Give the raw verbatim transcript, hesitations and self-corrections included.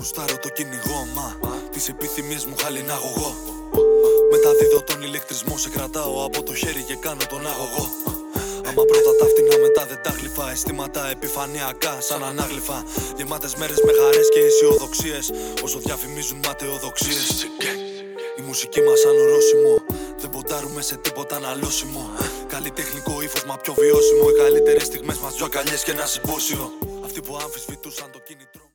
γουστάρω το κυνηγόμα. Τις επιθυμίες μου χαλινάγω εγώ. Μεταδίδω τον ηλεκτρισμό, σε κρατάω από το χέρι και κάνω τον αγωγό. Άμα πρώτα τα φτηνά, μετά δεν τα γλυφά. Αισθήματα επιφανειακά, σαν ανάγλυφα. Γεμάτες μέρες με χαρές και αισιοδοξίες, όσο διαφημίζουν ματαιοδοξίες. Η μουσική μας σαν ορόσημο, δεν ποντάρουμε σε τίποτα αναλώσιμο. Καλλιτεχνικό ύφος μα πιο βιώσιμο. Οι καλύτερες στιγμές μας, δυο αγκαλιές και ένα συμπόσιο. Αυτοί που αμφισβητούσαν το κίνητρο.